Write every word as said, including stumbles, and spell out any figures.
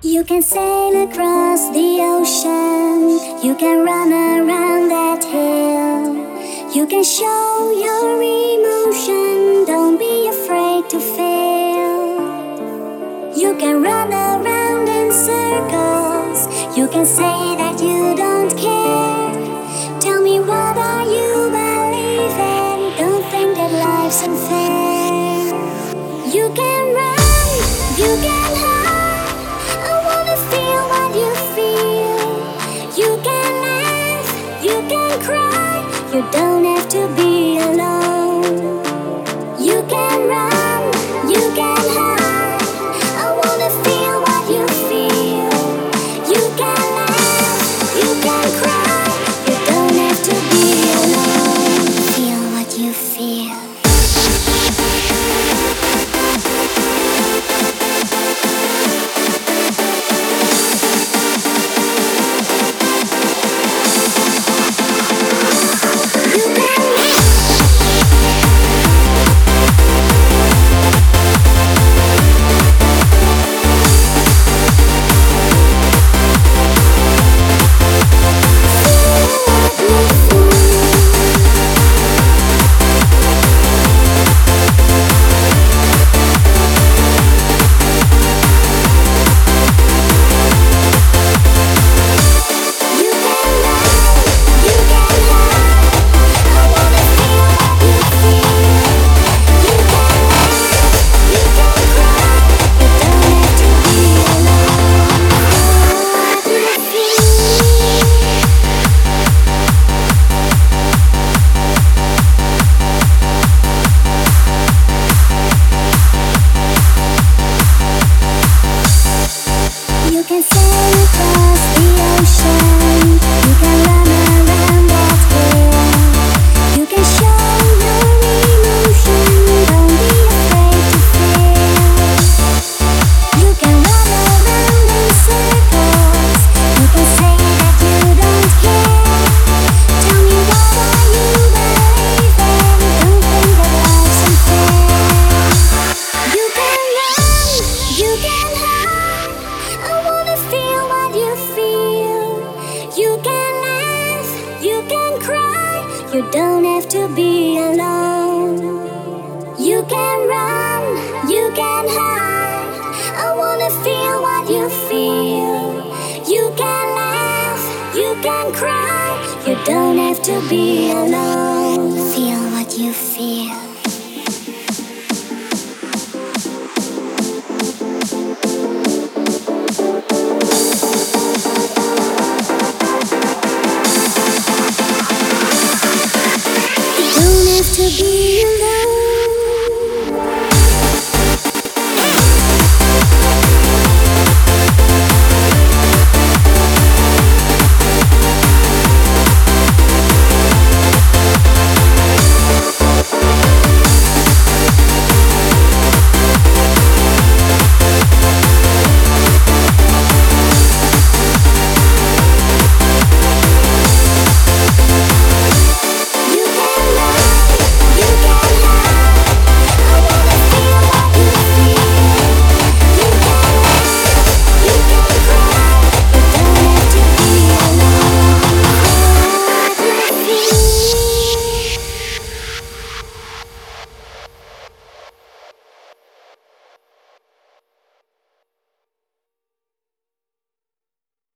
You can sail across the ocean, you can run around that hill, you can show your emotion, don't be afraid to fail. You can run around in circles, you can say that you don't care. Tell me, what are you believing? Don't think that life's unfair. You can run, you can hide, I wanna feel what you feel. You can laugh, you can cry, you don't have to be alone. You can run, you can hide, I wanna feel what you feel. You can laugh, you can cry, you don't have to be alone. Feel what you feel. You can sail across the ocean, you can run around that hill, you can show your emotion, don't be afraid to fail. You can run around in circles, you can say that you don't care. Tell me, what are you believing? Don't think that life's unfair. You can run, you can hide, I wanna feel what you feel. You can laugh, you can cry, you don't have to be alone. You can run, you can hide, I wanna feel what you feel. You can laugh, you can cry, you don't have to be alone. Feel what you feel. To be